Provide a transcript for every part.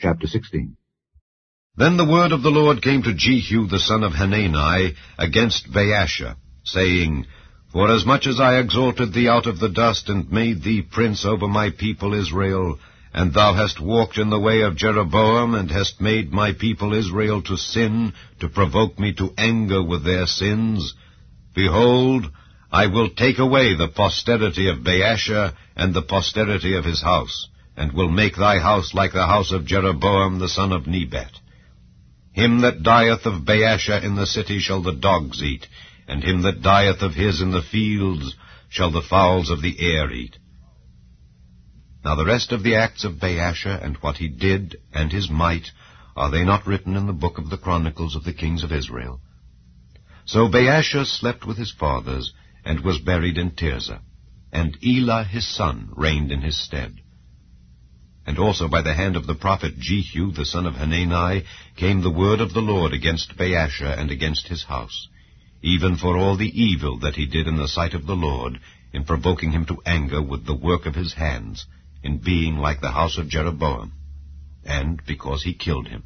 Chapter 16. Then the word of the Lord came to Jehu the son of Hanani against Baasha, saying, Forasmuch as I exalted thee out of the dust, and made thee prince over my people Israel, and thou hast walked in the way of Jeroboam, and hast made my people Israel to sin, to provoke me to anger with their sins, behold, I will take away the posterity of Baasha, and the posterity of his house, and will make thy house like the house of Jeroboam the son of Nebat. Him that dieth of Baasha in the city shall the dogs eat, and him that dieth of his in the fields shall the fowls of the air eat. Now the rest of the acts of Baasha, and what he did, and his might, are they not written in the book of the Chronicles of the kings of Israel? So Baasha slept with his fathers, and was buried in Tirzah, and Elah his son reigned in his stead. And also by the hand of the prophet Jehu the son of Hanani came the word of the Lord against Baasha and against his house, even for all the evil that he did in the sight of the Lord, in provoking him to anger with the work of his hands, in being like the house of Jeroboam, and because he killed him.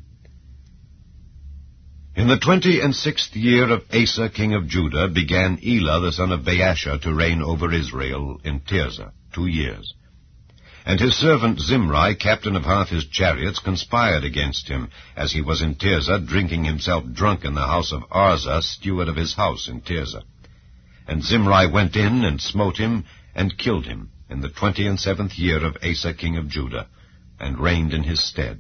In the 26th year of Asa king of Judah began Elah the son of Baasha to reign over Israel in Tirzah 2 years. And his servant Zimri, captain of half his chariots, conspired against him, as he was in Tirzah, drinking himself drunk in the house of Arza, steward of his house in Tirzah. And Zimri went in and smote him, and killed him, in the 27th year of Asa king of Judah, and reigned in his stead.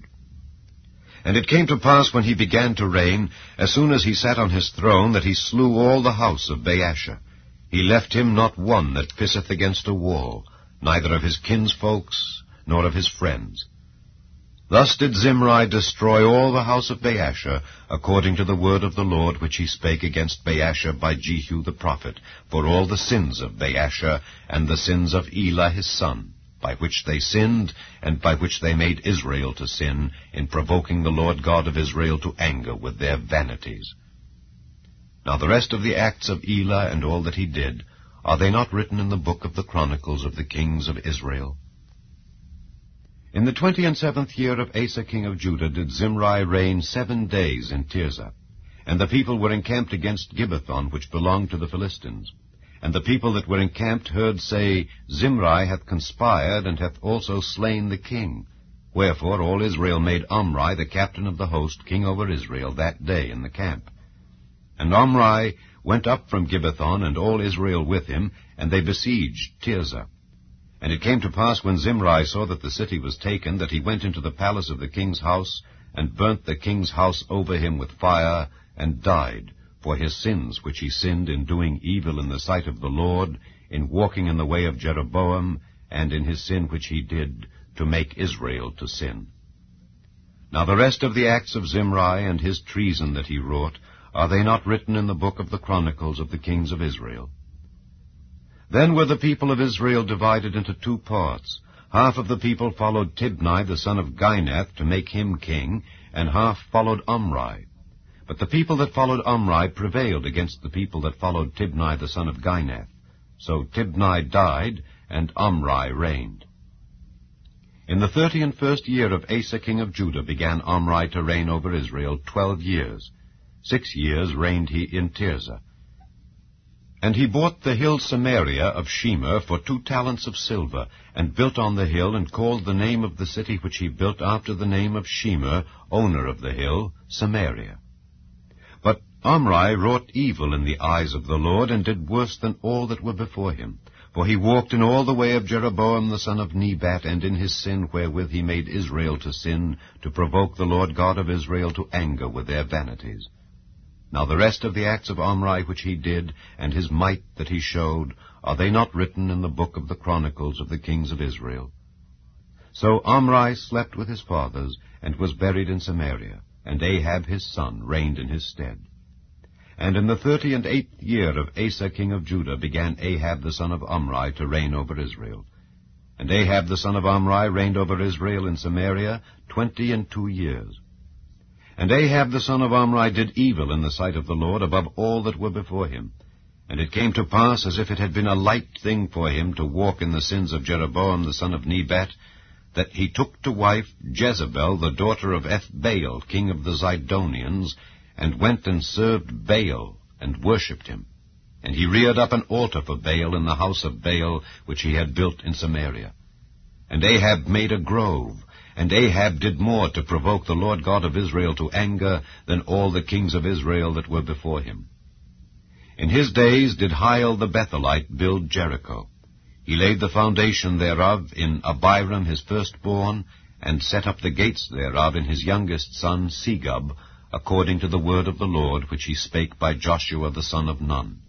And it came to pass, when he began to reign, as soon as he sat on his throne, that he slew all the house of Baasha. He left him not one that pisseth against a wall, neither of his kinsfolks, nor of his friends. Thus did Zimri destroy all the house of Baasha, according to the word of the Lord which he spake against Baasha by Jehu the prophet, for all the sins of Baasha, and the sins of Elah his son, by which they sinned, and by which they made Israel to sin, in provoking the Lord God of Israel to anger with their vanities. Now the rest of the acts of Elah, and all that he did, are they not written in the book of the Chronicles of the kings of Israel? In the 27th year of Asa king of Judah did Zimri reign 7 days in Tirzah. And the people were encamped against Gibbethon, which belonged to the Philistines. And the people that were encamped heard say, Zimri hath conspired, and hath also slain the king. Wherefore all Israel made Omri, the captain of the host, king over Israel, that day in the camp. And Omri went up from Gibbethon, and all Israel with him, and they besieged Tirzah. And it came to pass, when Zimri saw that the city was taken, that he went into the palace of the king's house, and burnt the king's house over him with fire, and died, for his sins which he sinned in doing evil in the sight of the Lord, in walking in the way of Jeroboam, and in his sin which he did, to make Israel to sin. Now the rest of the acts of Zimri, and his treason that he wrought, are they not written in the book of the Chronicles of the kings of Israel? Then were the people of Israel divided into 2 parts. Half of the people followed Tibni the son of Ginath to make him king, and half followed Omri. But the people that followed Omri prevailed against the people that followed Tibni the son of Ginath. So Tibni died, and Omri reigned. In the 31st year of Asa king of Judah began Omri to reign over Israel 12 years. 6 years reigned he in Tirzah. And he bought the hill Samaria of Shemer for 2 talents of silver, and built on the hill, and called the name of the city which he built after the name of Shemer, owner of the hill, Samaria. But Omri wrought evil in the eyes of the Lord, and did worse than all that were before him. For he walked in all the way of Jeroboam the son of Nebat, and in his sin wherewith he made Israel to sin, to provoke the Lord God of Israel to anger with their vanities. Now the rest of the acts of Omri which he did, and his might that he showed, are they not written in the book of the Chronicles of the kings of Israel? So Omri slept with his fathers, and was buried in Samaria, and Ahab his son reigned in his stead. And in the 38th year of Asa king of Judah began Ahab the son of Omri to reign over Israel. And Ahab the son of Omri reigned over Israel in Samaria 22 years. And Ahab the son of Omri did evil in the sight of the Lord above all that were before him. And it came to pass, as if it had been a light thing for him to walk in the sins of Jeroboam the son of Nebat, that he took to wife Jezebel, the daughter of Ethbaal, king of the Zidonians, and went and served Baal, and worshipped him. And he reared up an altar for Baal in the house of Baal, which he had built in Samaria. And Ahab made a grove, and Ahab did more to provoke the Lord God of Israel to anger than all the kings of Israel that were before him. In his days did Hiel the Bethelite build Jericho. He laid the foundation thereof in Abiram his firstborn, and set up the gates thereof in his youngest son Segub, according to the word of the Lord which he spake by Joshua the son of Nun.